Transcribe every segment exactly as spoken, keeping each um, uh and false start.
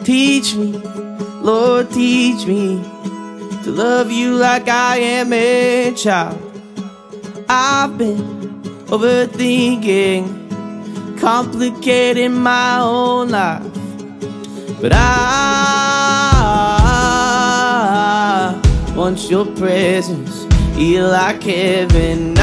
Teach me, Lord, teach me to love you like I am a child. I've been overthinking, complicating my own life, but I want your presence, you're like heaven.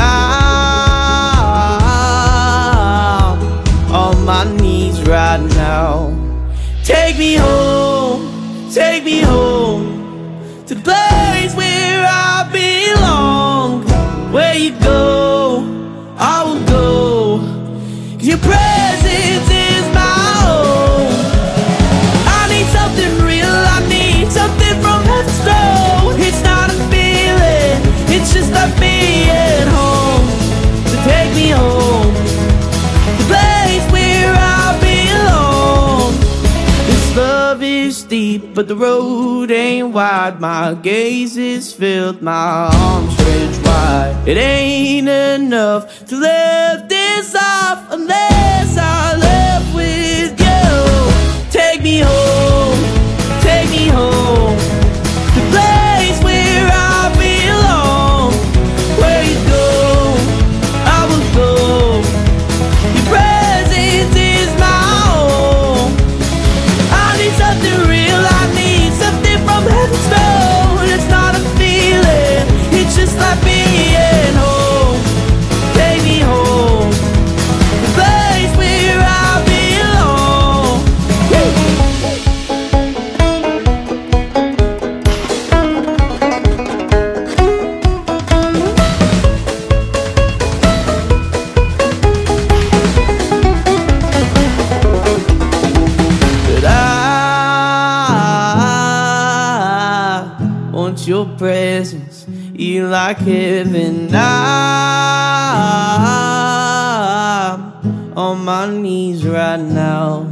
I'm on my knees right now. Take me home, take me home to the place where I belong. Where you go, I will go, 'cause your presence is my home. I need something real, I need something from heaven's throne. It's not a feeling, it's just like being home. So take me home, the place where I belong. This love is deep, but the road ain't wide. My gaze is filled, my arms stretched wide. It ain't enough to live this off unless I live with you. Take me home, take me home, the place where I belong. Where you go, I will go, your presence is my home. I need something real, I need something from heaven's throne. It's not a feeling, it's just like being home. Take me home, the place where I belong. But I want your presence, you like heaven. I'm on my knees right now.